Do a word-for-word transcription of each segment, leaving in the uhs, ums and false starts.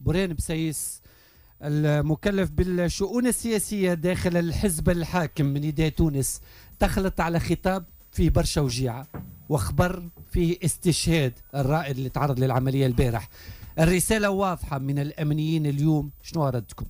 برهان بسيس المكلف بالشؤون السياسية داخل الحزب الحاكم من نداء تونس دخلت على خطاب فيه برشا وجيعة واخبر فيه استشهاد الرائد اللي تعرض للعملية البارح. الرسالة واضحة من الأمنيين اليوم، شنو ردكم؟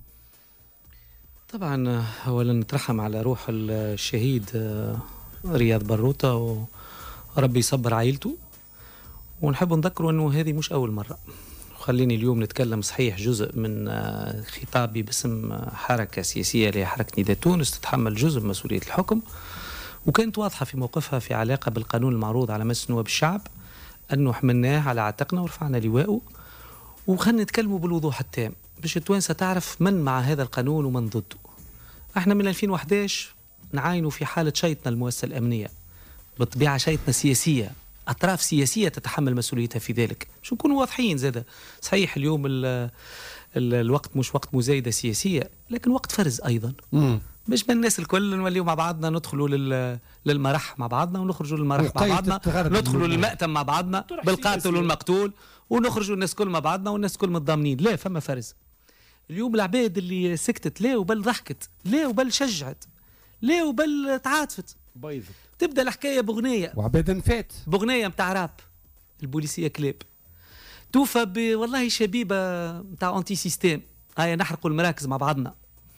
طبعا أولا نترحم على روح الشهيد رياض باروتة وربي يصبر عائلته، ونحب نذكره أنه هذه مش أول مرة. خليني اليوم نتكلم صحيح جزء من خطابي باسم حركة سياسية اللي هي حركة نداء تونس تتحمل جزء من مسؤولية الحكم، وكانت واضحة في موقفها في علاقة بالقانون المعروض على مجلس نواب الشعب، أنه حملناه على عاتقنا ورفعنا لواءه. وخلنا نتكلموا بالوضوح التام باش التوانسة تعرف من مع هذا القانون ومن ضده. احنا من ألفين وإحدى عشر نعاينوا في حالة شيطنة المؤسسة الأمنية، بالطبيعة شيطنة سياسية، أطراف سياسية تتحمل مسؤوليتها في ذلك. شو نكونوا واضحين زادة، صحيح اليوم ال ال الوقت مش وقت مزايدة سياسية، لكن وقت فرز أيضا. مم. باش من الناس الكل نوليو مع بعضنا، ندخلوا لل... للمرح مع بعضنا، ونخرجوا للمرح مع بعضنا، ندخلوا للمأتم مع بعضنا بالقاتل والمقتول، ونخرجوا الناس كل مع بعضنا والناس كل متضامنين. لا، فما فرز. اليوم العباد اللي سكتت لا وبل ضحكت، لا وبل شجعت، لا وبل تعاطفت، بيضت، تبدا الحكايه بغنيه وعباد نفات بغنيه متاع راب البوليسيه كلاب، توفى ب والله شبيبه متاع انتي سيستيم، هيا نحرقوا المراكز مع بعضنا.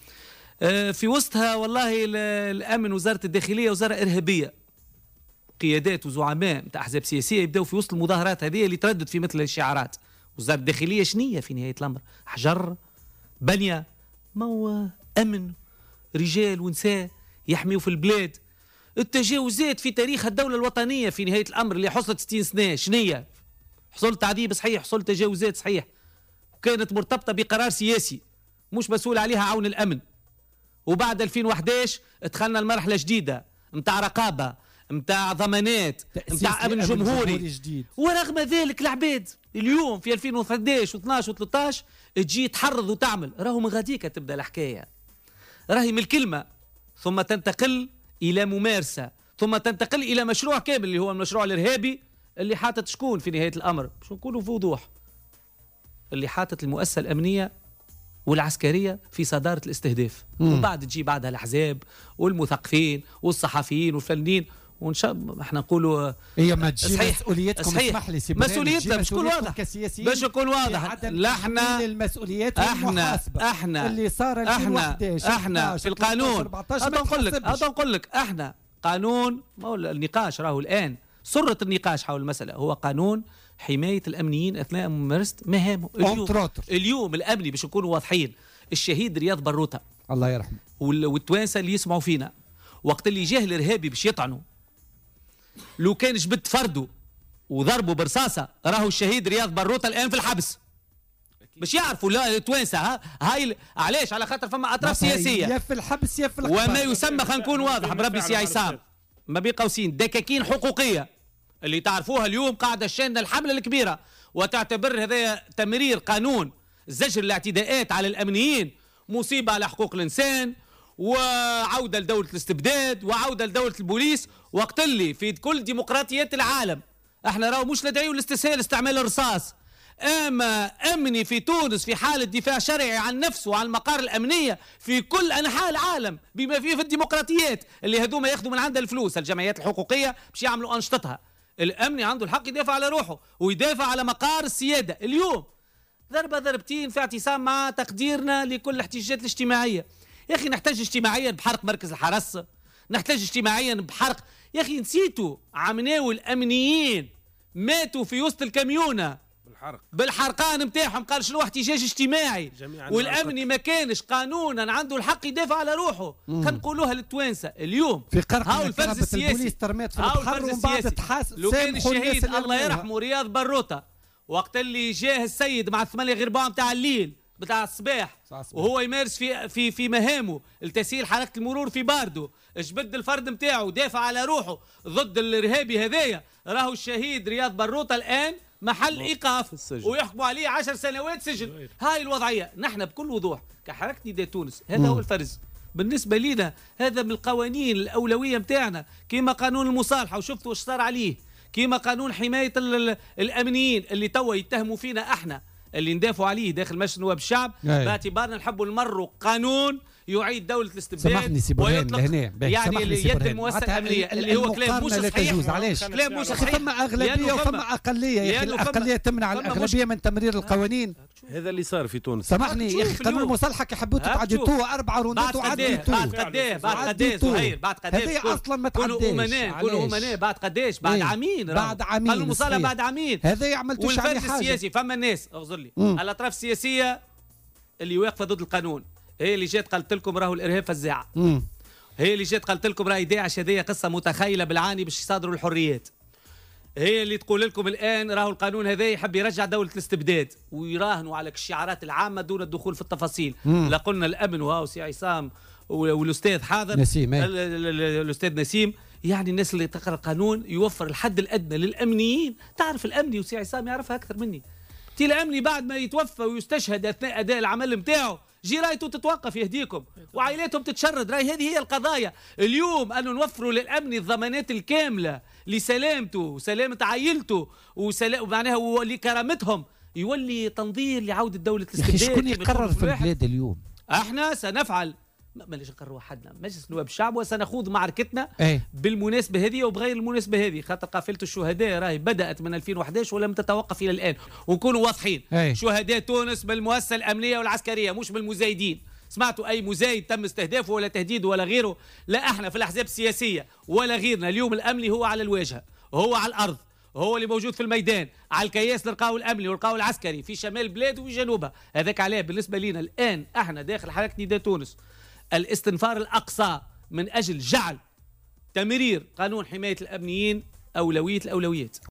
في وسطها والله الامن، وزاره الداخليه وزاره ارهابيه، قيادات وزعماء نتاع احزاب سياسيه يبداو في وسط المظاهرات هذه اللي تردد في مثل الشعارات. وزاره الداخليه شنيه في نهايه الامر؟ حجر بنيه، ما هو امن، رجال ونساء يحميوا في البلاد. التجاوزات في تاريخ الدوله الوطنيه في نهايه الامر اللي حصلت ستين سنه شنيه؟ حصل تعذيب صحيح، حصل تجاوزات صحيح، وكانت مرتبطه بقرار سياسي مش مسؤول عليها عون الامن. وبعد ألفين وإحدى عشر دخلنا المرحله جديده متاع رقابه، متاع ضمانات، متاع امن جمهوري. ورغم ذلك العباد اليوم في ألفين وإحدى عشر واثناش وثلاثطاش تجي تحرض وتعمل. راهو من غاديك تبدا الحكايه، راهي من الكلمه ثم تنتقل الى ممارسه، ثم تنتقل الى مشروع كامل اللي هو المشروع الارهابي اللي حاطط شكون في نهايه الامر؟ باش نقولوا في وضوح، اللي حاطط المؤسسه الامنيه والعسكريه في صداره الاستهداف. مم. وبعد تجي بعدها الاحزاب والمثقفين والصحفيين والفنانين، وان شاء الله احنا نقولوا هي ما تجي مسؤوليتكم. اسمح لي سي مسؤوليتنا باش تكون واضح، باش يكون واضح. لا احنا المسؤوليات احنا احنا اللي صار احنا احنا في القانون. هذا نقول لك هذا نقول لك احنا قانون، ما هو النقاش راهو الان سرة النقاش حول المسألة هو قانون حماية الأمنيين أثناء ممارسة مهامه. اليوم, اليوم الأمني باش نكونوا واضحين، الشهيد رياض باروتة الله يرحمه والتوانسة اللي يسمعوا فينا، وقت اللي جاه الإرهابي باش يطعنوا، لو كان جبت فرده وضربه برصاصة، راهو الشهيد رياض باروتة الآن في الحبس. باش يعرفوا لا التوانسة ها هاي علاش؟ على خاطر فما أطراف سياسية يا في الحبس يا في الحبس، وما يسمى خلينا نكون واضح بربي سي عصام ما بين قوسين دكاكين حقوقية اللي تعرفوها اليوم قاعدة شانة الحملة الكبيرة، وتعتبر هذا تمرير قانون زجر الاعتداءات على الأمنيين مصيبة على حقوق الإنسان، وعودة لدولة الاستبداد، وعودة لدولة البوليس. وقت اللي في كل ديمقراطيات العالم احنا راهو مش ندعيو الاستسهال استعمال الرصاص، اما امني في تونس في حالة دفاع شرعي عن نفسه وعن المقار الامنية في كل انحاء العالم بما فيه في الديمقراطيات اللي هذوما ياخذوا من عندها الفلوس الجمعيات الحقوقية باش يعملوا انشطتها. الامني عنده الحق يدافع على روحه ويدافع على مقار السيادة. اليوم ضربة ضربتين في اعتصام مع تقديرنا لكل الاحتجاجات الاجتماعية. يا اخي نحتاج اجتماعيا بحرق مركز الحرس، نحتاج اجتماعيا بحرق، يا اخي نسيتوا عمناو الامنيين ماتوا في وسط الكاميونة بالحرق بالحرقان نتاعهم، قال شنو احتجاج اجتماعي، والامني ما كانش قانونا عنده الحق يدافع على روحه. خلينا نقولوها للتوانسه اليوم في قرق هاو الفرز السياسي، هاو الفرز السياسي. لو كان الشهيد الله يرحمه رياض باروتة وقت اللي جاه السيد مع الثمانية غرباء نتاع الليل بتاع الصباح وهو يمارس في في في مهامه لتسهيل حركه المرور في باردو، جبد الفرد نتاعو دافع على روحه ضد الارهابي هذايا، راهو الشهيد رياض باروتة الان محل ايقاف ويحكموا عليه عشر سنوات سجن. هاي الوضعيه. نحن بكل وضوح كحركه نداء تونس هذا هو الفرز بالنسبه لنا، هذا من القوانين الاولويه نتاعنا، كما قانون المصالحه وشفتوا واش صار عليه، كما قانون حمايه الامنيين اللي توا يتهموا فينا احنا اللي ندافعوا عليه داخل مجلس نواب الشعب باعتبارنا نحبوا نمروا قانون يعيد دولة الاستبداد. سامحني سي برهان لهنا يعني اليد المؤسسة الأمنية اللي هو كلام مش صحيح. علاش؟ كلام مش صحيح. فما أغلبية وفما أقلية يا أخي، الأقلية تمنع الأغلبية من تمرير القوانين. هذا اللي صار في تونس. سامحني يا أخي، قانون المصالحة كي حبيتوا تعديتوه أربع روندات وعديتوه. بعد قديه بعد قديه زهير بعد قديه هذه أصلا ما تعداش. كونوا أمناء كونوا أمناء بعد قديش؟ بعد عامين. بعد عامين. قانون المصالحة بعد عامين. هذا عملتوش عليه حاجة. والفرد السياسي فما الناس اغزر لي الأطراف السياسية اللي واقفة ضد القانون، هي اللي جات قالت لكم راهو الارهاب فزاعه، هي اللي جات قالت لكم راهي داعش هذه قصه متخيله بالعاني باش يصادروا الحريات، هي اللي تقول لكم الان راهو القانون هذا يحب يرجع دوله الاستبداد، ويراهنوا على الشعارات العامه دون الدخول في التفاصيل. لا قلنا الامن وهاو سي عصام والاستاذ حاضر نسيم الاستاذ نسيم، يعني الناس اللي تقرا القانون يوفر الحد الادنى للامنيين. تعرف الامني وسي عصام يعرفها اكثر مني، تي الامني بعد ما يتوفى ويستشهد اثناء اداء العمل نتاعو جي رايته تتوقف يهديكم وعائلاتهم تتشرد. راي هذه هي القضايا اليوم، أن نوفروا للأمن الضمانات الكاملة لسلامته وسلامة عائلته ومعناها ولكرامتهم، يولي تنظير لعودة دولة الاستبداد. شكون يقرر في البلاد اليوم؟ احنا سنفعل، ماناش نقرروا حدنا، مجلس نواب الشعب، وسنخوض معركتنا ايه؟ بالمناسبة هذه وبغير المناسبة هذه، خاطر قافلة الشهداء راهي بدأت من ألفين وأحد عشر ولم تتوقف إلى الآن. ونكونوا واضحين، ايه؟ شهداء تونس بالمؤسسة الأمنية والعسكرية مش بالمزايدين. سمعتوا أي مزايد تم استهدافه ولا تهديده ولا غيره؟ لا، احنا في الأحزاب السياسية ولا غيرنا اليوم الأمني هو على الواجهة، هو على الأرض، هو اللي موجود في الميدان، على الكياس للقاو الامني والقاو العسكري في شمال البلاد وفي جنوبها. هذاك عليه بالنسبه لنا الان احنا داخل حركه نداء تونس الاستنفار الاقصى من اجل جعل تمرير قانون حمايه الامنيين اولويه الاولويات.